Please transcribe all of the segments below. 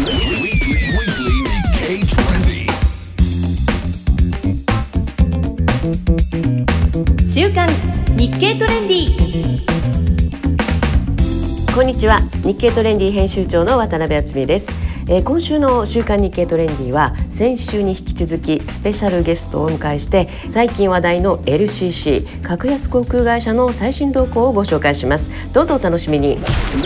週刊日経トレンディ。こんにちは、日経トレンディ編集長の渡辺敦美です。今週の週刊日経トレンディは先週に引き続きスペシャルゲストをお迎えして最近話題の LCC 格安航空会社の最新動向をご紹介します。どうぞお楽しみに。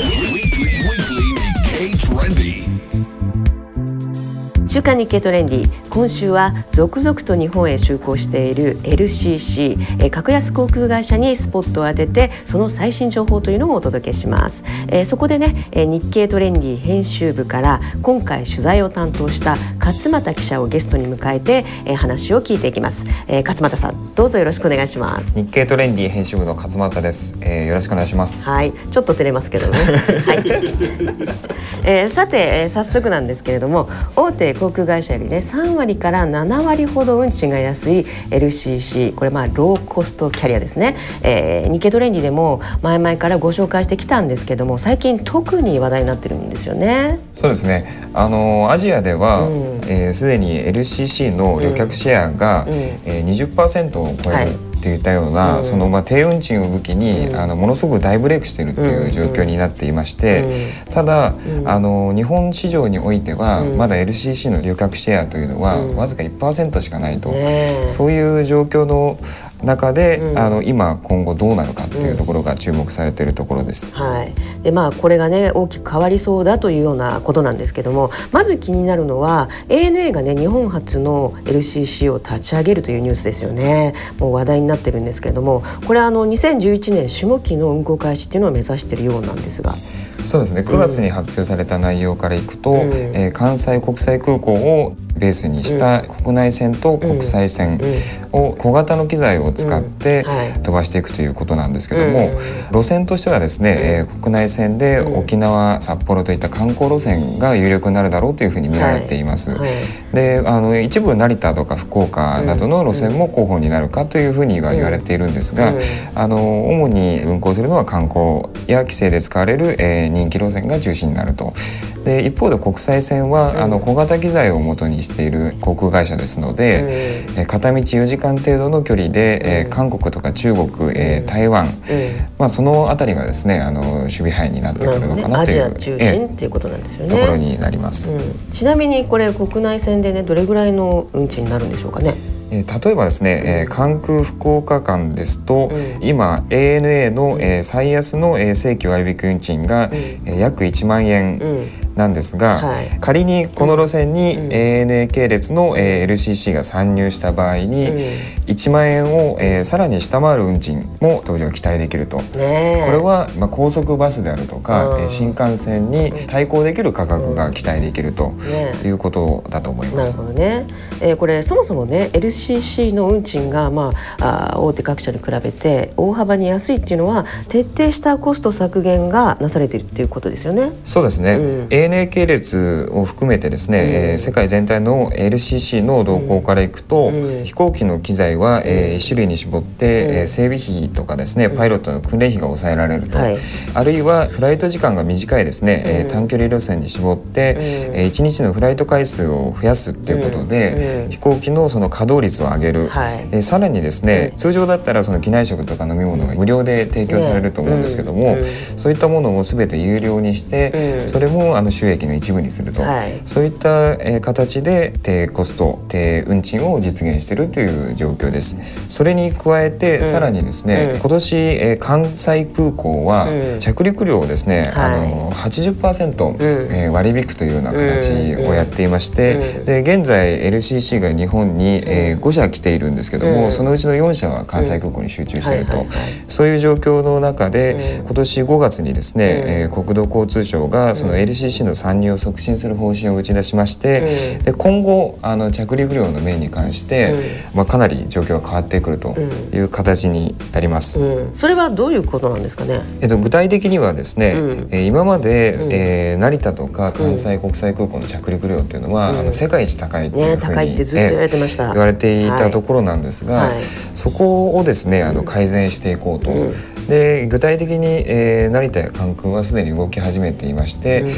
週刊日経トレンディ、今週は続々と日本へ就航している LCC 格安航空会社にスポットを当ててその最新情報というのをお届けします。そこでね、日経トレンディ編集部から今回取材を担当した勝俣記者をゲストに迎えて話を聞いていきます。勝俣さん、どうぞよろしくお願いします。 日経トレンディ編集部の勝俣です。よろしくお願いします。 はい、ちょっと照れますけどね、はい。さて、早速なんですけれども、大手航空会社よりね3割から7割ほど運賃が安い LCC、 これローコストキャリアですね。日経トレンディでも前々からご紹介してきたんですけども、最近特に話題になってるんですよね。 そうですね、アジアではすでに LCC の旅客シェアが20% を超えるっていったような、その低運賃を武器にものすごく大ブレイクしているっていう状況になっていまして、ただ日本市場においてはまだ LCC の旅客シェアというのはわずか 1% しかないと、そういう状況の中で今今後どうなるかっていうところが注目されているところです。 はい。でこれがね大きく変わりそうだというようなことなんですけども、まず気になるのは ANA がね日本初の LCC を立ち上げるというニュースですよね。もう話題になってるんですけれども、これ2011年下期の運航開始っていうのを目指しているようなんですが。 そうですね、9月に発表された内容からいくと、関西国際空港をベースにした国内線と国際線を小型の機材を使って飛ばしていくということなんですけども、路線としてはですね、国内線で沖縄、札幌といった観光路線が有力になるだろうというふうに見られています。で一部成田とか福岡などの路線も候補になるかというふうには言われているんですが、主に運航するのは観光や帰省で使われる人気路線が中心になると。で一方で国際線は小型機材を元にしている航空会社ですので、片道4時間程度の距離で、韓国とか中国、台湾、そのあたりがですね守備範囲になってくるのかなという、 アジア中心っていうことなんですよね。 ところになります。 ちなみにこれ国内線でねどれぐらいの運賃になるんでしょうかね。 例えばですね、関空福岡間ですと、今 ANA の、最安の、正規割引運賃が、約1万円なんですが、仮にこの路線に ANA 系列の、LCC が参入した場合に、1万円を、さらに下回る運賃も登場期待できると。これは、高速バスであるとか、新幹線に対抗できる価格が期待できるということだと思います。 なるほどね。これそもそもね LCC の運賃が、大手各社に比べて大幅に安いっていうのは徹底したコスト削減がなされているっていうことですよね。 そうですね、ANA 系列を含めてですね、世界全体の LCC の動向からいくと、飛行機の機材は、1種類に絞って、整備費とかですねパイロットの訓練費が抑えられると、あるいはフライト時間が短いですね、短距離路線に絞って、1日のフライト回数を増やすっていうことで、飛行機のその稼働率を上げる、さらにですね、通常だったらその機内食とか飲み物が無料で提供されると思うんですけども、そういったものを全て有料にして、それも収益の一部にすると、そういった、形で低コスト低運賃を実現しているという状況です。それに加えて、さらにですね、今年、関西空港は着陸料をですね、80%、割り引くというような形をやっていまして、で現在 LCC が日本に、5社来ているんですけども、そのうちの4社は関西空港に集中していると、そういう状況の中で、今年5月にですね、国土交通省がその LCC の参入を促進する方針を打ち出しまして、で今後着陸料の面に関して、かなり状況が変わってくるという形になります。 それはどういうことなんですかね。 具体的にはですね、今まで、成田とか関西国際空港の着陸料っていうのは、世界一高いっていうふうに、 高いってずっと言われてました。 言われていたところなんですが、そこをですね改善していこうと。 で具体的に、成田や関空はすでに動き始めていまして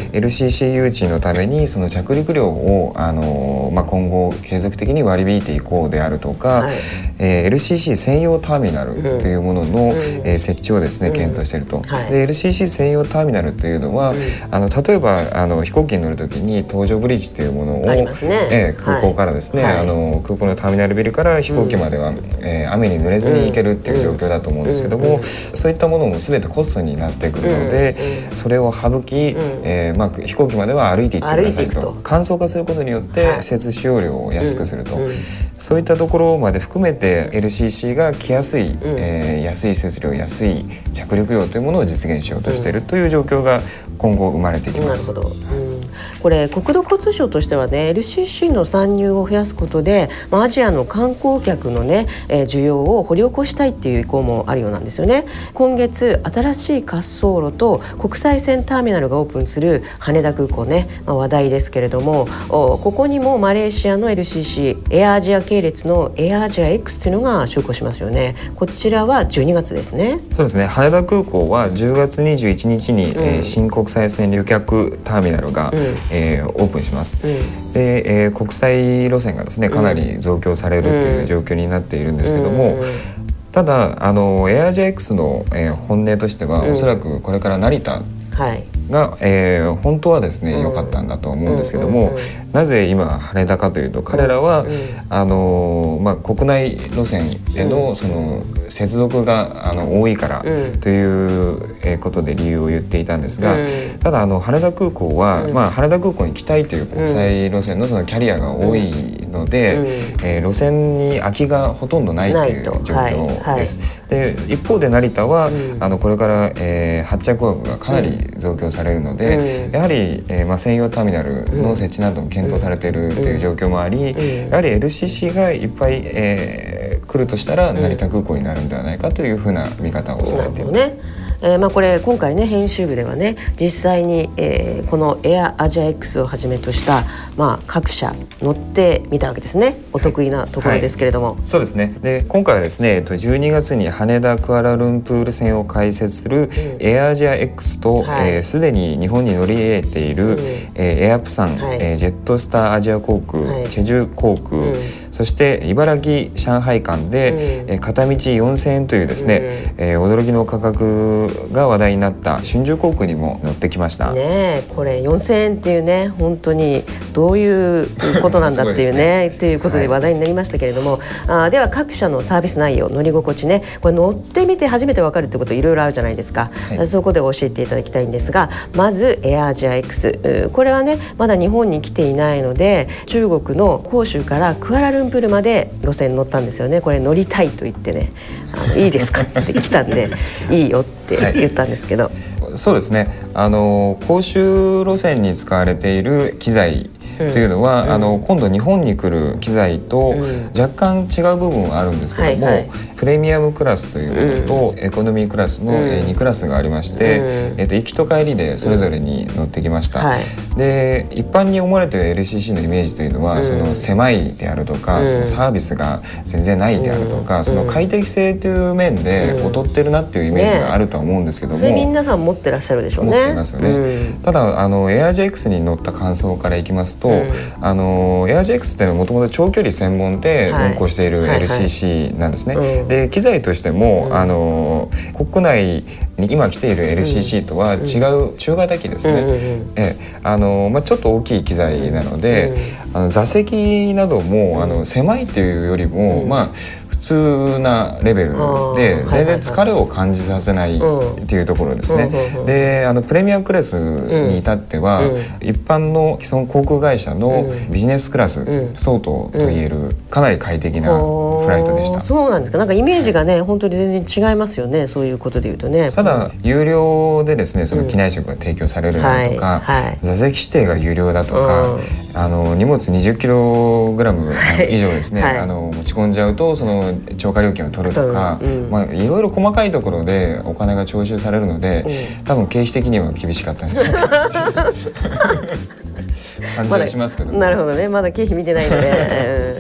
、LCC 誘致のためにその着陸料を今後継続的に割り引いていこうであるとか、LCC 専用ターミナルというものの、設置をですね検討していると。で LCC 専用ターミナルというのは、例えば飛行機に乗るときに搭乗ブリッジというものを、空港からですね、空港のターミナルビルから飛行機までは、雨に濡れずに行けるっていう状況だと思うんですけども、そういったものも全てコストになってくるので、それを省き、飛行機までは歩いていってくださいと。簡素化することによって施設使用料を安くすると、そういったところまで含めて LCC が来やすい、安い施設料、安い着陸料というものを実現しようとしているという状況が今後生まれていきます。 なるほど。これ国土交通省としてはね LCC の参入を増やすことで、アジアの観光客のね、需要を掘り起こしたいっていう意向もあるようなんですよね。今月新しい滑走路と国際線ターミナルがオープンする羽田空港ね、話題ですけれども、ここにもマレーシアの LCC エアアジア系列のエアアジア X というのが就航しますよね。こちらは12月ですね。 そうですね。羽田空港は10月21日に、新国際線旅客ターミナルが、オープンします。で、国際路線がですねかなり増強されるという状況になっているんですけども、ただエアアジア X の、本音としては、おそらくこれから成田が、本当はですね良かったんだと思うんですけども、なぜ今羽田かというと、彼らは、国内路線へのその接続が多いからということで理由を言っていたんですが、ただ羽田空港は、羽田空港に来たいという国際路線のそのキャリアが多いので、路線に空きがほとんどないという状況です。で一方で成田は、これから、発着枠がかなり増強されるので、やはり、専用ターミナルの設置なども検討されているという状況もあり、やはり LCC がいっぱい、来るとしたら成田空港になるんではないかというふうな見方をされています。 これ今回ね編集部ではね実際に、このエアアジア X をはじめとした、各社乗ってみたわけですね。お得意なところですけれども、 そうですね。で今回はですね12月に羽田クアラルンプール線を開設するエアアジア X とすで、に日本に乗り入れている、エアプサン、ジェットスターアジア航空、チェジュ航空、そして茨城上海間で、片道4000円というですね、驚きの価格が話題になった春秋航空にも乗ってきました。 これ4000円っていうね本当にどういうことなんだっていうねということで話題になりましたけれども、では各社のサービス内容、乗り心地ね、これ乗ってみて初めて分かるってこといろいろあるじゃないですか。そこで教えていただきたいんですが、まずエアアジア X、これはねまだ日本に来ていないので、中国の広州からクアラルンプールまで路線に乗ったんですよね。これ乗りたいと言ってね、いいですかって来たんでいいよって言ったんですけど、 そうですね。広州路線に使われている機材というのは、今度日本に来る機材と若干違う部分はあるんですけども、プレミアムクラスというものと、エコノミークラスの2クラスがありまして、行きと帰りでそれぞれに乗ってきました。で一般に思われている LCC のイメージというのは、その狭いであるとか、そのサービスが全然ないであるとか、その快適性という面で劣ってるなっていうイメージがあるとは思うんですけども、 それ皆さん持ってらっしゃるでしょうね。 持ってますよね。ただエアアジア X に乗った感想からいきますと、エアアジア X っていうのはもともと長距離専門で運行している LCC なんですね。で機材としても、国内に今来ている LCC とは違う中型機ですね。ちょっと大きい機材なので、座席なども狭いっていうよりも、普通なレベルで全然疲れを感じさせないっていうところですね。でプレミアムクラスに至っては、一般の既存航空会社のビジネスクラス相当といえるかなり快適なフライトでした。 そうなんですか。なんかイメージがね本当に全然違いますよね。そういうことでいうとね。 ただ有料でですねその機内食が提供されるだとか、座席指定が有料だとか、荷物20kg 以上ですね、持ち込んじゃうとその超過料金を取るとか、いろいろ細かいところでお金が徴収されるので、多分経費的には厳しかったんじゃないか感じはしますけど、 なるほどね。まだ経費見てないので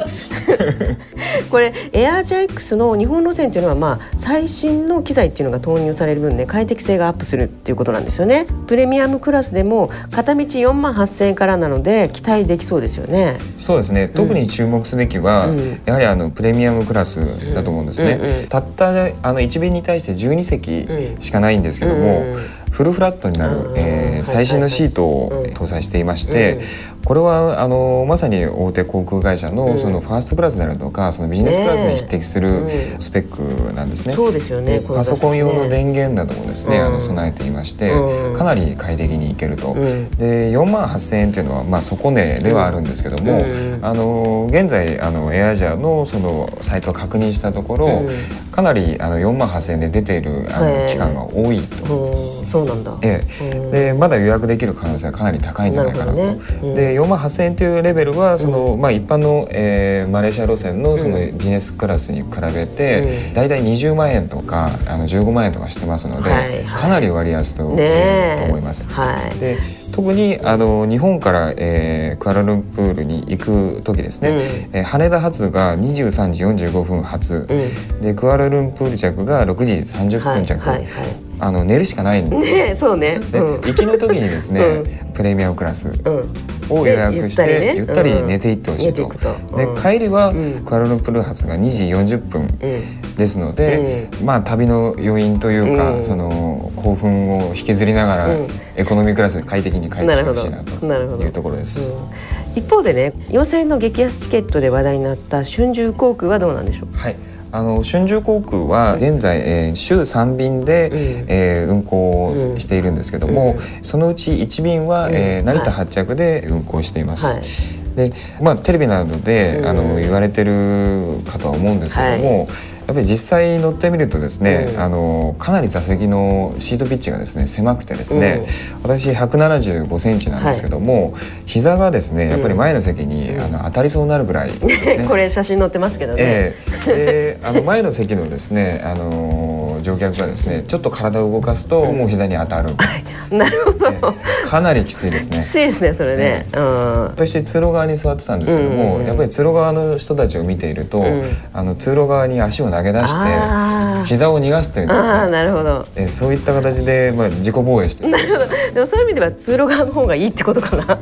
これエアージャ X の日本路線というのは、最新の機材っていうのが投入される分で快適性がアップするっていうことなんですよね。プレミアムクラスでも片道48,000円からなので期待できそうですよね。 そうですね、特に注目すべきは、やはりプレミアムクラスだと思うんですね。たった1便に対して12席しかないんですけども、フルフラットになる最新のシートを搭載していまして、これはまさに大手航空会社のそのファーストクラスであるとかそのビジネスクラスに匹敵するスペックなんですね。 そうですよね。 パソコン用の電源などもですね備えていまして、かなり快適にいけると。で48,000円というのは底値ではあるんですけども、現在エアアジアのそのサイトを確認したところ、かなり48,000円で出ている期間が多いと。 そうなんだ。 でまだ予約できる可能性はかなり高いんじゃないかなと。で48,000円というレベルはその、一般の、マレーシア路線のそのビジネスクラスに比べて、だいたい20万円とか15万円とかしてますので、かなり割安と思います。で特に日本から、クアラルンプールに行く時ですね、羽田発が23時45分発、でクアラルンプール着が6時30分着、寝るしかないんで、 そうね。 で行きの時にですね、プレミアムクラスを予約してゆったり寝ていってほしいと。で帰りはクアラルンプール発が2時40分ですので、旅の余韻というか、その興奮を引きずりながら、エコノミークラスで快適に帰ってきてほしいなというところです。 一方でね、4,000円の激安チケットで話題になった春秋航空はどうなんでしょう。 はい、春秋航空は現在、週3便で、運航をしているんですけども、そのうち1便は、成田発着で運航しています。でテレビなどで言われてるかとは思うんですけども、やっぱり実際乗ってみるとですね、かなり座席のシートピッチがですね狭くてですね、私175センチなんですけども、膝がですねやっぱり前の席に当たりそうになるぐらいですね。 これ写真載ってますけどね。 で前の席のですね乗客がですねちょっと体を動かすともう膝に当たる。 なるほど。 かなりきついですね。 きついですねそれね。 私通路側に座ってたんですけども、やっぱり通路側の人たちを見ていると、通路側に足を投げ出して膝を逃がすというんですか。なるほど。そういった形で自己防衛している。 なるほど。でもそういう意味では通路側の方がいいってことかな。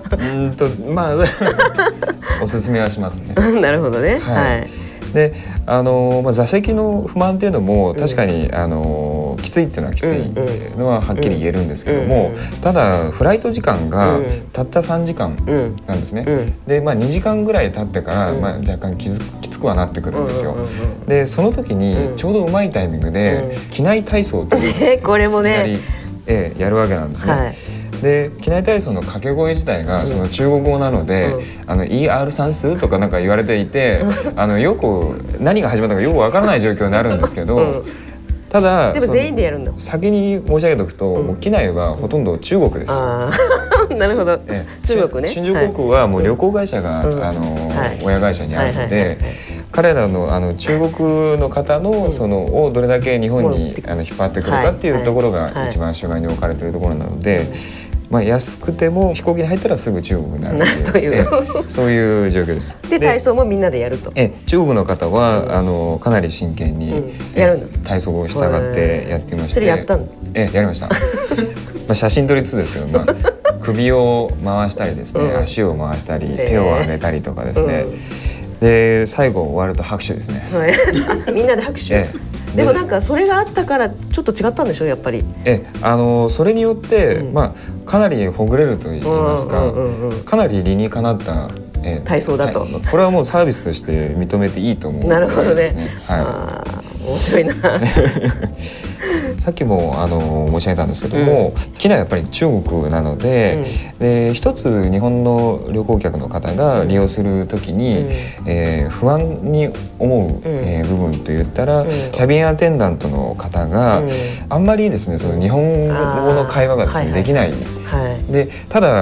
おすすめはしますね。 なるほどね。はい。 で座席の不満っていうのも確かに、きついっていうのはきついのははっきり言えるんですけども、ただフライト時間がたった3時間なんですね。で2時間ぐらい経ってから若干きつくはなってくるんですよ。でその時にちょうどうまいタイミングで機内体操というこれもねやるわけなんですね。で機内体操の掛け声自体がその中国語なので、ER 算数とかなんか言われていてよく何が始まったかよくわからない状況になるんですけど、ただでも全員でやるんだ。 先に申し上げておくと、もう機内はほとんど中国です。 なるほど。中国ね。 春秋航空はもう旅行会社が親会社にあるので、彼らの中国の方のそのをどれだけ日本に引っ張ってくるかっていうところが一番主眼に置かれているところなので。安くても飛行機に入ったらすぐ中国になるという、そういう状況です。 で体操もみんなでやると。 中国の方はかなり真剣に体操を従ってやっていまして、 それやったの？ やりました。写真撮りつつですけど、首を回したりですね、足を回したり手を上げたりとかですね、で最後終わると拍手ですね。 みんなで拍手。でもなんかそれがあったからちょっと違ったんでしょやっぱり。 それによってかなりほぐれると言いますか、かなり理にかなった体操だと。 これはもうサービスとして認めていいと思う。 なるほどね。面白いな。 さっきも申し上げたんですけども、機内はやっぱり中国なので、一つ日本の旅行客の方が利用するときに、不安に思う、部分といったら、キャビンアテンダントの方が、あんまりですねその日本語の会話がですね、できない。でただ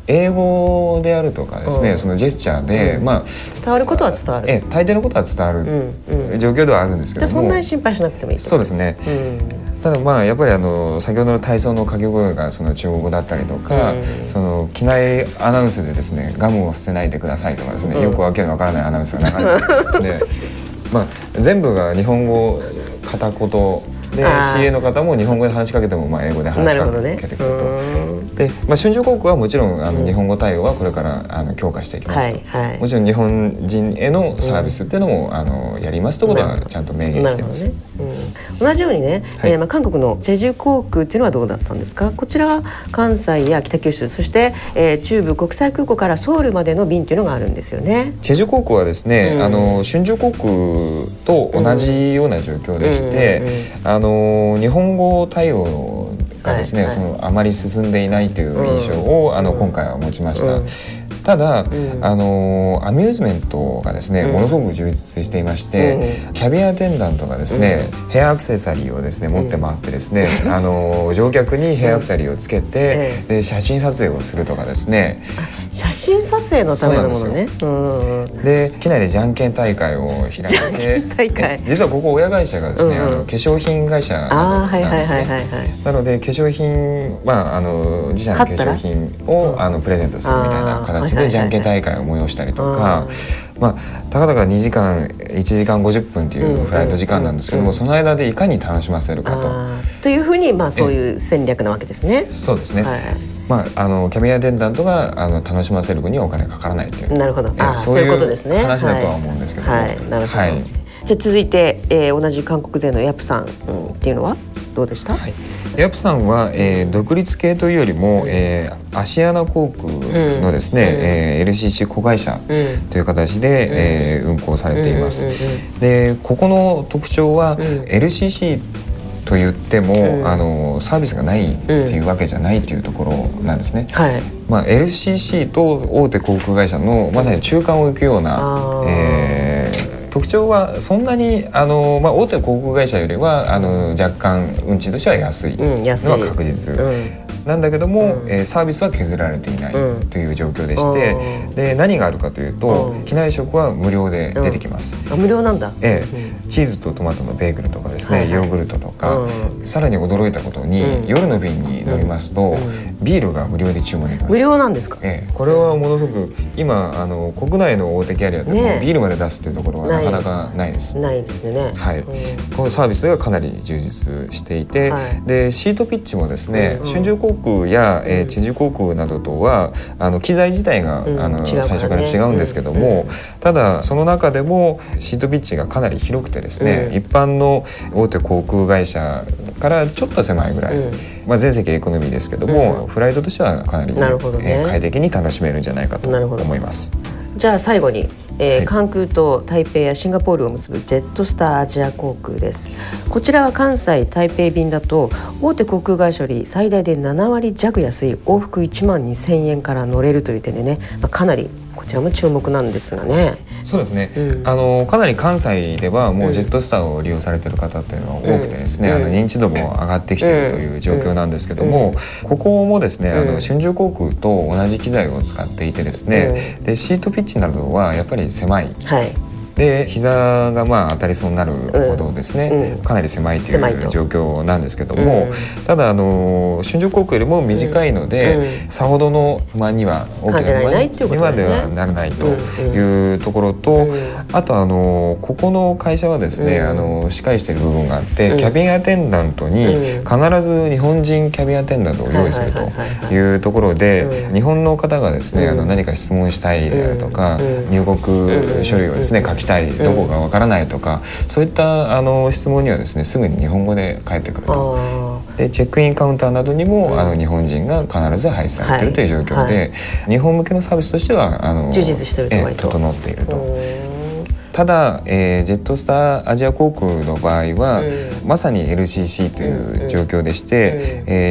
英語であるとかですね、そのジェスチャーで、伝わることは伝わる、 大抵のことは伝わる、状況ではあるんですけども、 そんなに心配しなくてもいいと。 そうですね、ただやっぱり先ほどの体操の掛け声がその中国語だったりとか、その機内アナウンスでですね、ガムを捨てないでくださいとかですね、よくわけのわからないアナウンスが流れてですね全部が日本語片言で CA の方も日本語で話しかけても英語で話しかけてくると。で春秋航空はもちろん日本語対応はこれから強化していきますと、もちろん日本人へのサービスっていうのもやりますということはちゃんと明言しています。 同じようにね、韓国のチェジュ航空っていうのはどうだったんですか？こちらは関西や北九州、そして、中部国際空港からソウルまでの便っていうのがあるんですよね。 チェジュ航空はですね、春秋航空と同じような状況でして、日本語対応がですね、あまり進んでいないという印象を今回は持ちました。ただ、アミューズメントがですね、ものすごく充実していまして、キャビンアテンダントがですね、ヘアアクセサリーをですね持って回ってですね、乗客にヘアアクセサリーをつけて、で写真撮影をするとかですね。 写真撮影のためのものね。 で機内でじゃんけん大会を開いて、実はここ親会社がですね、化粧品会社なんですね。なので化粧品、自社の化粧品をプレゼントするみたいな形でじゃんけん大会を催したりとか、たかだか2時間1時間50分っていうフライト時間なんですけども、その間でいかに楽しませるかというふうにそういう戦略なわけですね。 そうですね。キャビンアテンダントが楽しませる分にはお金かからないという、 なるほど、そういうことですね。 話だとは思うんですけども、 なるほど。じゃあ続いて、同じ韓国勢のヤプさんっていうのはどうでした？ ヤプさんは、独立系というよりも、アシアナ航空のですね、LCC 子会社という形で、運航されています。でここの特徴は、LCC と言っても、サービスがないっていうわけじゃないっていうところなんですね。LCC と大手航空会社のまさに中間を行くような、特徴はそんなに大手航空会社よりは若干運賃としては安いのは確実。なんだけども、サービスは削られていないという状況でして、で何があるかというと、機内食は無料で出てきます。 無料なんだ。 チーズとトマトのベーグルとかですね、ヨーグルトとか、さらに驚いたことに、夜の便に乗りますと、ビールが無料で注文できます。 無料なんですか？ これはものすごく今国内の大手キャリアでもビールまで出すというところはなかなかないです。 ないですね。 このサービスがかなり充実していて、でシートピッチもですね、春秋航空やチェジュ航空などとは機材自体が最初から違うんですけども、ただその中でもシートピッチがかなり広くてですね、一般の大手航空会社からちょっと狭いぐらい、全席エコノミーですけども、フライトとしてはかなり快適に楽しめるんじゃないかと思います。 じゃあ最後に関空と台北やシンガポールを結ぶジェットスターアジア航空です。こちらは関西台北便だと大手航空会社より最大で7割弱安い往復12,000円から乗れるという点でね、かなりこちらも注目なんですがね。 そうですね、かなり関西ではもうジェットスターを利用されている方っていうのは多くてですね、認知度も上がってきているという状況なんですけども、ここもですね春秋航空と同じ機材を使っていてですね、でシートピッチなどはやっぱり狭い。で膝が当たりそうになるほどですね、かなり狭いという状況なんですけども、ただ春秋航空よりも短いので、さほどの不満には大きな不満にはではならないというところと、あとここの会社はですねしっかりしている部分があって、キャビンアテンダントに必ず日本人キャビンアテンダントを用意するというところで、日本の方がですね何か質問したいであるとか、入国書類をですね書きたい、どこかわからないとか、そういった質問にはですねすぐに日本語で返ってくると。でチェックインカウンターなどにも日本人が必ず配置されているという状況で、日本向けのサービスとしては充実していると整っていると。 ただ、ジェットスターアジア航空の場合は、まさに LCC という状況でして、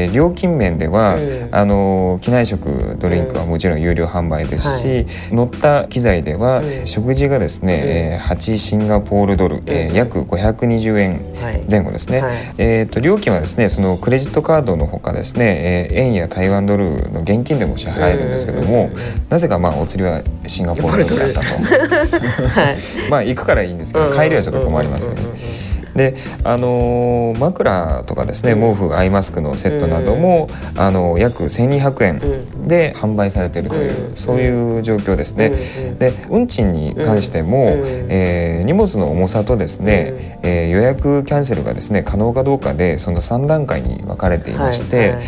料金面では、機内食ドリンクはもちろん有料販売ですし、乗った機材では、食事がですね、8シンガポールドル、約520円前後ですね。料金はですね、そのクレジットカードのほかですね、円や台湾ドルの現金でも支払えるんですけども、なぜかお釣りはシンガポールドルだったと行くからいいんですけど、帰りはちょっと困りますよね。で枕とかですね、毛布アイマスクのセットなども、約1200円で販売されているという、そういう状況ですね。で運賃に関しても、荷物の重さとですね、予約キャンセルがですね可能かどうかで、その3段階に分かれていまして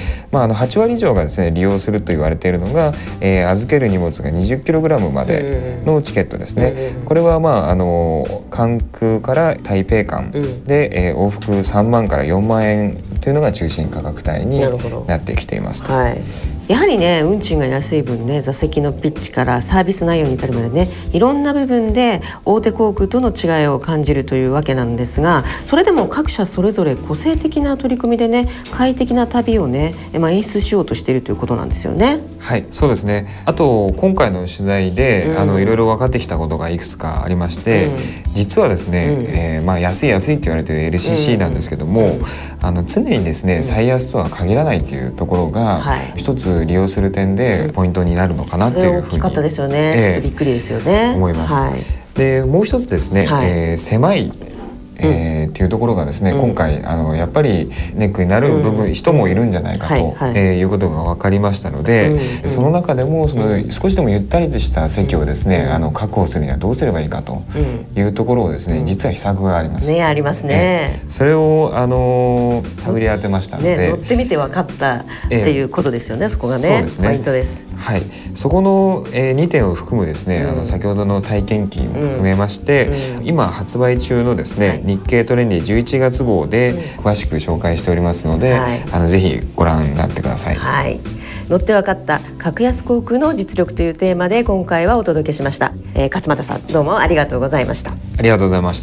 、8割以上がですね利用すると言われているのが、預ける荷物が 20kg までのチケットですね。これは関空から台北間で、往復3万から4万円というのが中心価格帯になってきていますと。 やはりね、運賃が安い分ね、座席のピッチからサービス内容に至るまでね、いろんな部分で大手航空との違いを感じるというわけなんですが、それでも各社それぞれ個性的な取り組みでね、快適な旅をね、演出しようとしているということなんですよね。 はい、そうですね。あと今回の取材で、いろいろ分かってきたことがいくつかありまして、実はですね、安いって言われている LCC なんですけども、常にですね、最安とは限らないというところが、一つ利用する点でポイントになるのかなというふうに、大きかったですよね。ちょっとびっくりですよね。思います。でもう一つですね、狭いっていうところがですね、今回やっぱりネックになる部分、人もいるんじゃないかということが分かりましたので、その中でも少しでもゆったりとした席をですね、確保するにはどうすればいいかというところをですね、実は秘策があります。 ありますね。 それを探り当てましたので、 乗ってみて分かったっていうことですよね。そこがね、ポイントです。 はい、そこの2点を含むですね、先ほどの体験記も含めまして、今発売中のですね、日経トレンディ11月号で詳しく紹介しておりますので、ぜひご覧になってください。 乗って分かった格安航空の実力というテーマで今回はお届けしました。勝俣さん、どうもありがとうございました。 ありがとうございました。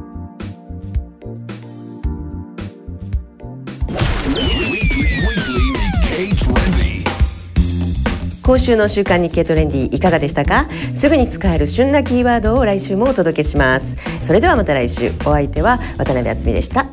今週の週刊日経トレンディいかがでしたか？すぐに使える旬なキーワードを来週もお届けします。それではまた来週。お相手は渡辺敦美でした。